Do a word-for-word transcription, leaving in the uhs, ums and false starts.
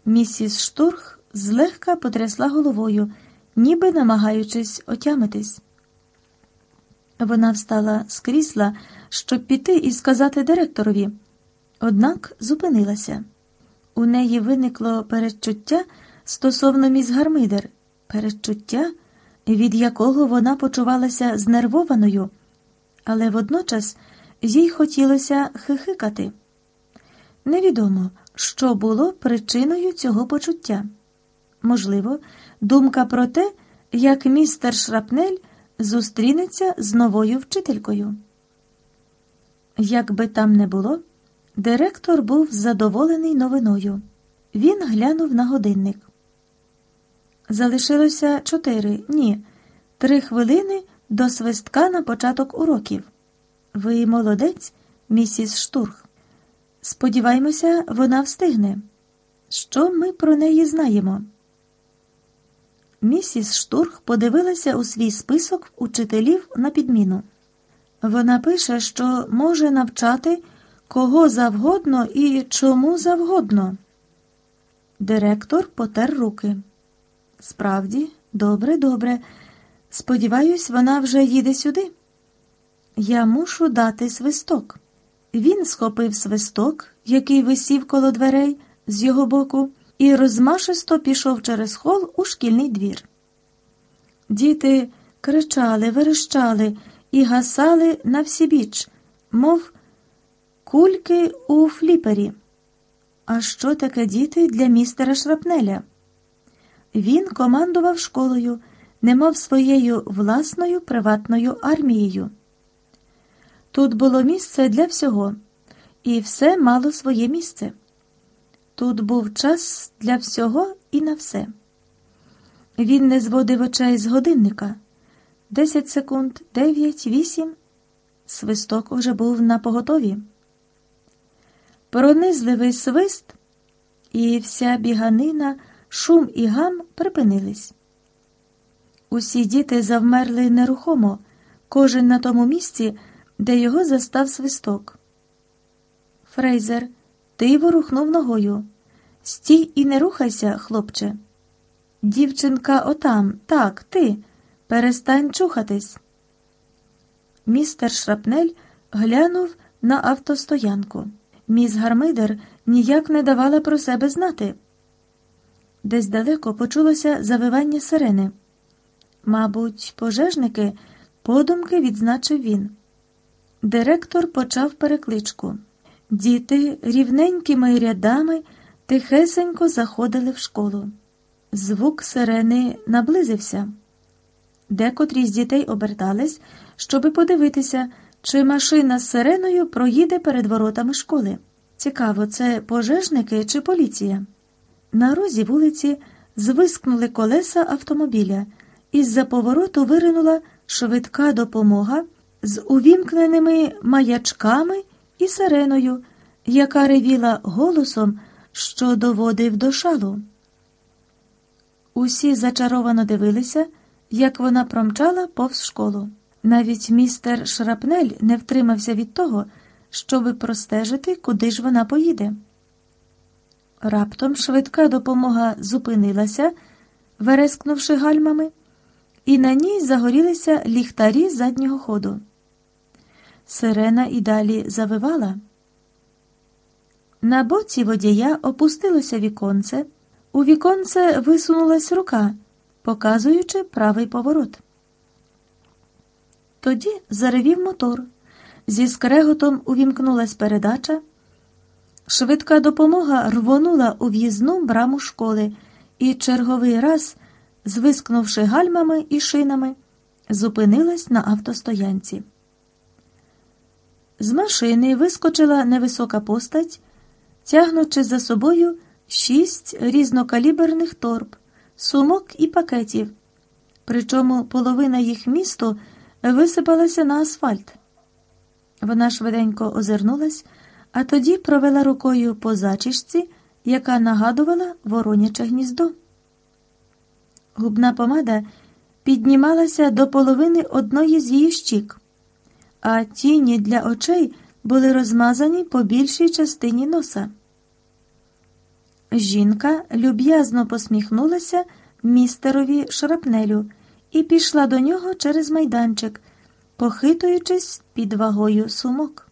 Місіс Штурх злегка потрясла головою, ніби намагаючись отямитись. Вона встала з крісла, щоб піти і сказати директорові, однак зупинилася. У неї виникло передчуття стосовно міс Гармидер, передчуття, від якого вона почувалася знервованою, але водночас їй хотілося хихикати. Невідомо, що було причиною цього почуття. Можливо, думка про те, як містер Шрапнель зустрінеться з новою вчителькою. Як би там не було, директор був задоволений новиною. Він глянув на годинник. Залишилося чотири, ні, три хвилини до свистка на початок уроків. Ви молодець, місіс Штурх. Сподіваємося, вона встигне. Що ми про неї знаємо? Місіс Штурх подивилася у свій список учителів на підміну. Вона пише, що може навчати кого завгодно і чому завгодно. Директор потер руки. Справді, добре, добре. Сподіваюсь, вона вже їде сюди. Я мушу дати свисток. Він схопив свисток, який висів коло дверей з його боку, і розмашисто пішов через хол у шкільний двір. Діти кричали, верещали і гасали на всібіч, мов кульки у фліпері. А що таке діти для містера Шрапнеля? Він командував школою, немов своєю власною приватною армією. Тут було місце для всього, і все мало своє місце. Тут був час для всього і на все. Він не зводив очей з годинника. Десять секунд, дев'ять, вісім. Свисток уже був напоготові. Пронизливий свист, і вся біганина, шум і гам припинились. Усі діти завмерли нерухомо, кожен на тому місці, де його застав свисток. Фрейзер, ти ворухнув ногою. Стій і не рухайся, хлопче. Дівчинка отам, так, ти. Перестань чухатись. Містер Шрапнель глянув на автостоянку. Міс Гармидер ніяк не давала про себе знати. Десь далеко почулося завивання сирени. Мабуть, пожежники, подумки відзначив він. Директор почав перекличку. Діти рівненькими рядами тихесенько заходили в школу. Звук сирени наблизився. Декотрі з дітей обертались, щоби подивитися, чи машина з сиреною проїде перед воротами школи. Цікаво, це пожежники чи поліція? На розі вулиці звискнули колеса автомобіля. Із-за повороту виринула швидка допомога з увімкненими маячками і сиреною, яка ревіла голосом, що доводив до шалу. Усі зачаровано дивилися, як вона промчала повз школу. Навіть містер Шрапнель не втримався від того, щоби простежити, куди ж вона поїде. Раптом швидка допомога зупинилася, верескнувши гальмами, і на ній загорілися ліхтарі заднього ходу. Сирена і далі завивала. На боці водія опустилося віконце, у віконце висунулась рука, показуючи правий поворот. Тоді заревів мотор, зі скреготом увімкнулась передача, швидка допомога рвонула у в'їзну браму школи і черговий раз, звискнувши гальмами і шинами, зупинилась на автостоянці. З машини вискочила невисока постать, тягнучи за собою шість різнокаліберних торб, сумок і пакетів, причому половина їх місту висипалася на асфальт. Вона швиденько озирнулась, а тоді провела рукою по зачісці, яка нагадувала вороняче гніздо. Губна помада піднімалася до половини одної з її щік, а тіні для очей були розмазані по більшій частині носа. Жінка люб'язно посміхнулася містерові Шрапнелю і пішла до нього через майданчик, похитуючись під вагою сумок.